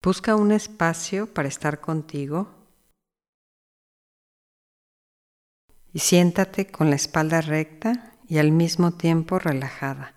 Busca un espacio para estar contigo y siéntate con la espalda recta y al mismo tiempo relajada.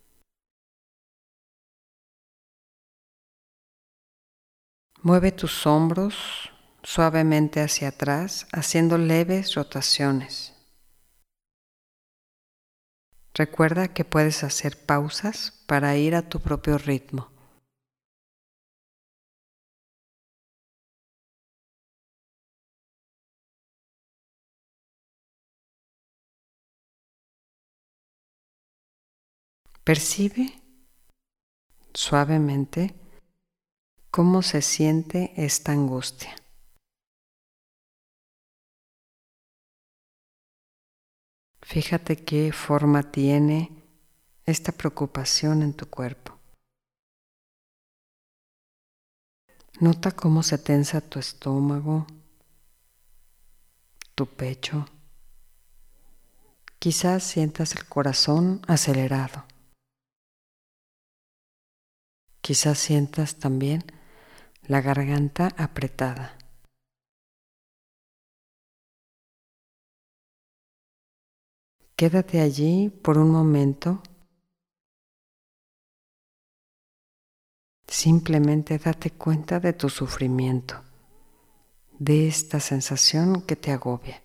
Mueve tus hombros suavemente hacia atrás, haciendo leves rotaciones. Recuerda que puedes hacer pausas para ir a tu propio ritmo. Percibe suavemente cómo se siente esta angustia. Fíjate qué forma tiene esta preocupación en tu cuerpo. Nota cómo se tensa tu estómago, tu pecho. Quizás sientas el corazón acelerado. Quizás sientas también la garganta apretada. Quédate allí por un momento. Simplemente date cuenta de tu sufrimiento, de esta sensación que te agobia.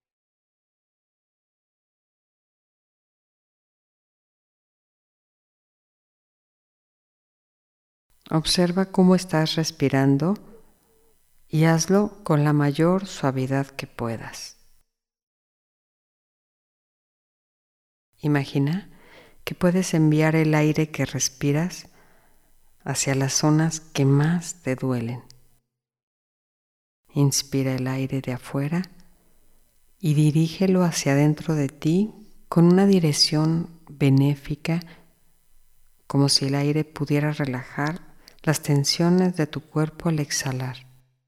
Observa cómo estás respirando y hazlo con la mayor suavidad que puedas. Imagina que puedes enviar el aire que respiras hacia las zonas que más te duelen. Inspira el aire de afuera y dirígelo hacia adentro de ti con una dirección benéfica, como si el aire pudiera relajar las tensiones de tu cuerpo al exhalar.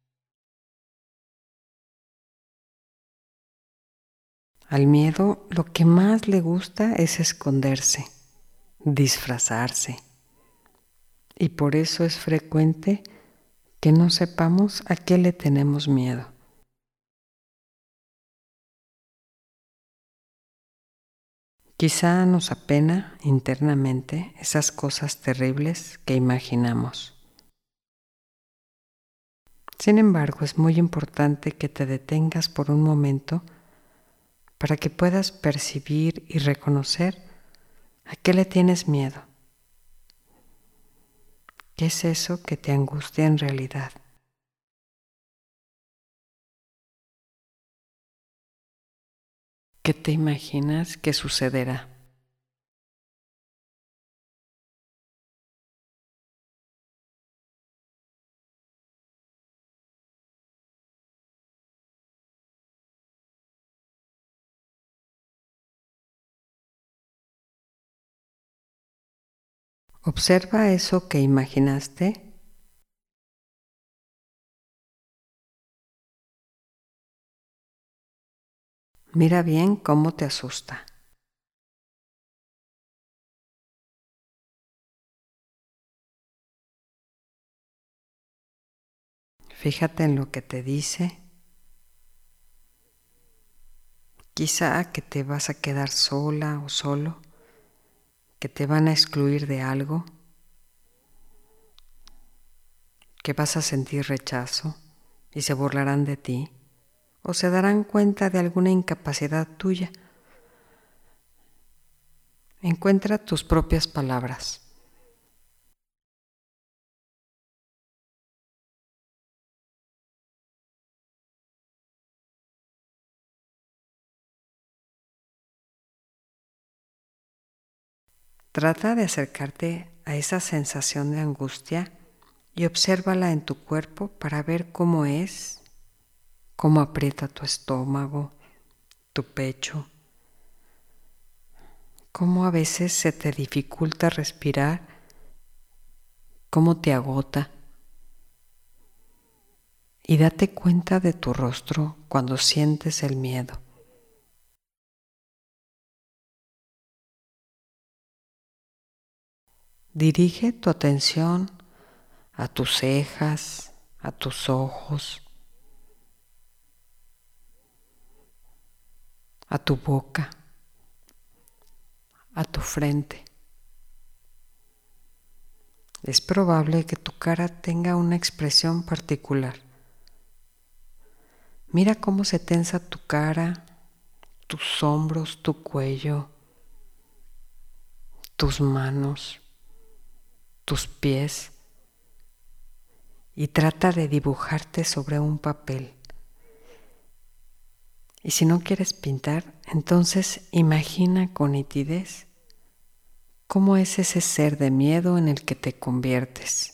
Al miedo lo que más le gusta es esconderse, disfrazarse, y por eso es frecuente que no sepamos a qué le tenemos miedo. Quizá nos apena internamente esas cosas terribles que imaginamos. Sin embargo, es muy importante que te detengas por un momento para que puedas percibir y reconocer a qué le tienes miedo. ¿Qué es eso que te angustia en realidad? ¿Qué te imaginas que sucederá? Observa eso que imaginaste . Mira bien cómo te asusta. Fíjate en lo que te dice. Quizá que te vas a quedar sola o solo, que te van a excluir de algo, que vas a sentir rechazo y se burlarán de ti, o se darán cuenta de alguna incapacidad tuya. Encuentra tus propias palabras. Trata de acercarte a esa sensación de angustia y obsérvala en tu cuerpo para ver cómo es, cómo aprieta tu estómago, tu pecho, cómo a veces se te dificulta respirar, cómo te agota. Y date cuenta de tu rostro cuando sientes el miedo. Dirige tu atención a tus cejas, a tus ojos, a tu boca, a tu frente. Es probable que tu cara tenga una expresión particular. Mira cómo se tensa tu cara, tus hombros, tu cuello, tus manos, tus pies, y trata de dibujarte sobre un papel. Y si no quieres pintar, entonces imagina con nitidez cómo es ese ser de miedo en el que te conviertes.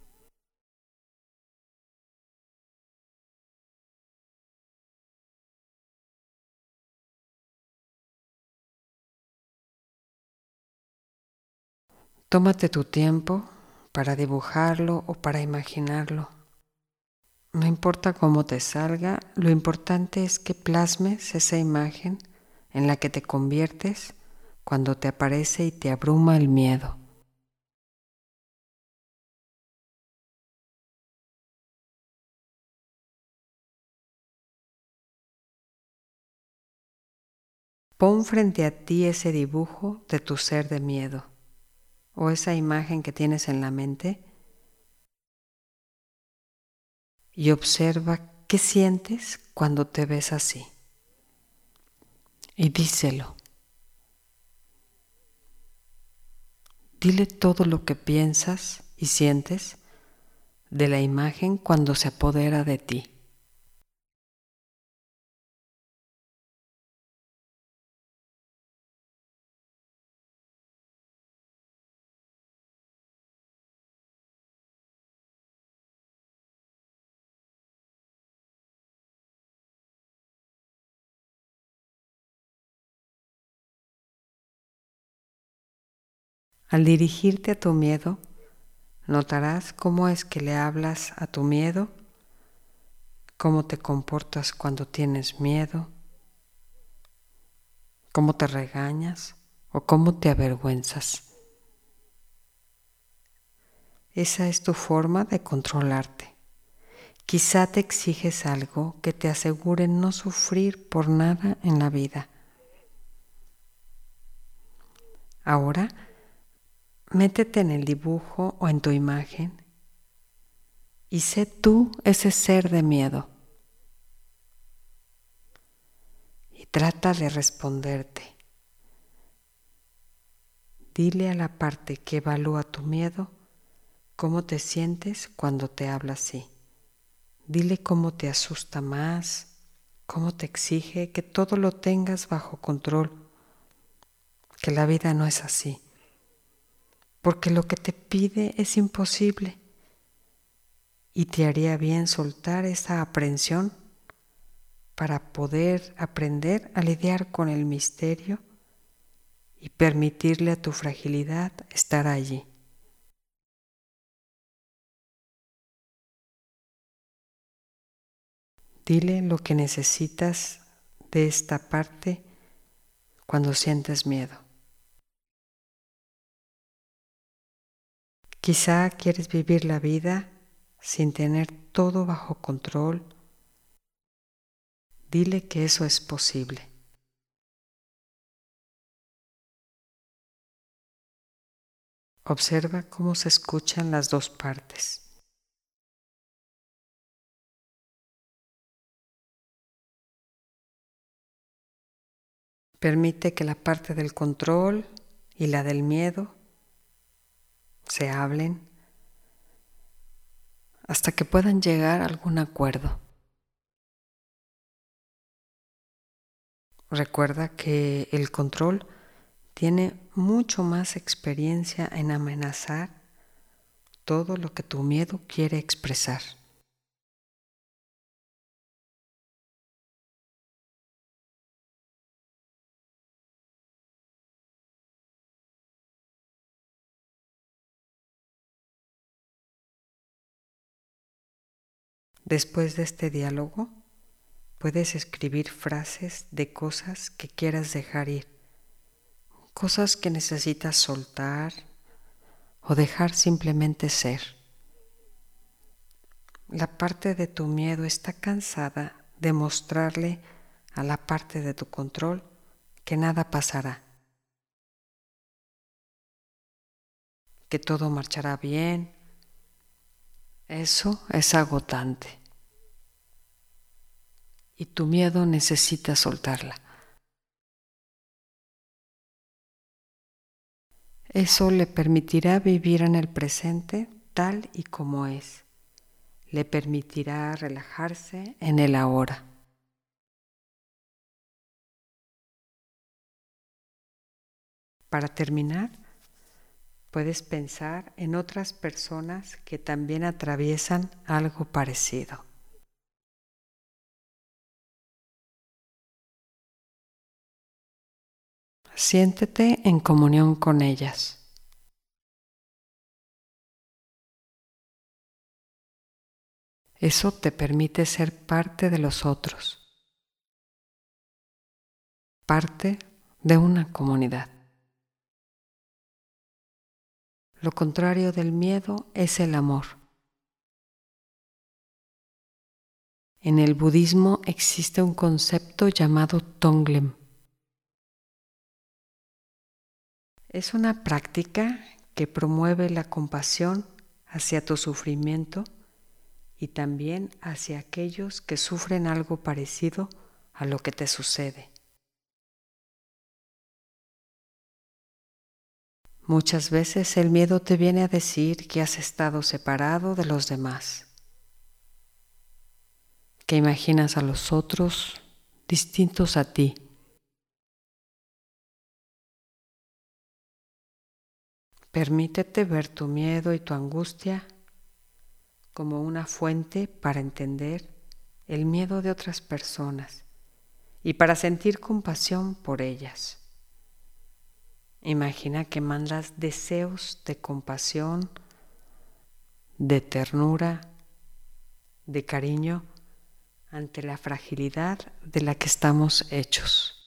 Tómate tu tiempo para dibujarlo o para imaginarlo. No importa cómo te salga, lo importante es que plasmes esa imagen en la que te conviertes cuando te aparece y te abruma el miedo. Pon frente a ti ese dibujo de tu ser de miedo o esa imagen que tienes en la mente y observa qué sientes cuando te ves así. Y díselo. Dile todo lo que piensas y sientes de la imagen cuando se apodera de ti. Al dirigirte a tu miedo, notarás cómo es que le hablas a tu miedo, cómo te comportas cuando tienes miedo, cómo te regañas o cómo te avergüenzas. Esa es tu forma de controlarte. Quizá te exiges algo que te asegure no sufrir por nada en la vida. Ahora, métete en el dibujo o en tu imagen y sé tú ese ser de miedo. Y trata de responderte. Dile a la parte que evalúa tu miedo cómo te sientes cuando te habla así. Dile cómo te asusta más, cómo te exige que todo lo tengas bajo control, que la vida no es así, porque lo que te pide es imposible y te haría bien soltar esa aprensión para poder aprender a lidiar con el misterio y permitirle a tu fragilidad estar allí. Dile lo que necesitas de esta parte cuando sientes miedo. Quizá quieres vivir la vida sin tener todo bajo control. Dile que eso es posible. Observa cómo se escuchan las dos partes. Permite que la parte del control y la del miedo se hablen hasta que puedan llegar a algún acuerdo. Recuerda que el control tiene mucho más experiencia en amenazar todo lo que tu miedo quiere expresar. Después de este diálogo, puedes escribir frases de cosas que quieras dejar ir, cosas que necesitas soltar o dejar simplemente ser. la parte de tu miedo está cansada de mostrarle a la parte de tu control que nada pasará, que todo marchará bien. Eso es agotante y tu miedo necesita soltarla. Eso le permitirá vivir en el presente tal y como es. Le permitirá relajarse en el ahora. Para terminar, puedes pensar en otras personas que también atraviesan algo parecido. Siéntete en comunión con ellas. Eso te permite ser parte de los otros, parte de una comunidad. Lo contrario del miedo es el amor. En el budismo existe un concepto llamado Tonglen. Es una práctica que promueve la compasión hacia tu sufrimiento y también hacia aquellos que sufren algo parecido a lo que te sucede. Muchas veces el miedo te viene a decir que has estado separado de los demás, que imaginas a los otros distintos a ti. Permítete ver tu miedo y tu angustia como una fuente para entender el miedo de otras personas y para sentir compasión por ellas. Imagina que mandas deseos de compasión, de ternura, de cariño ante la fragilidad de la que estamos hechos.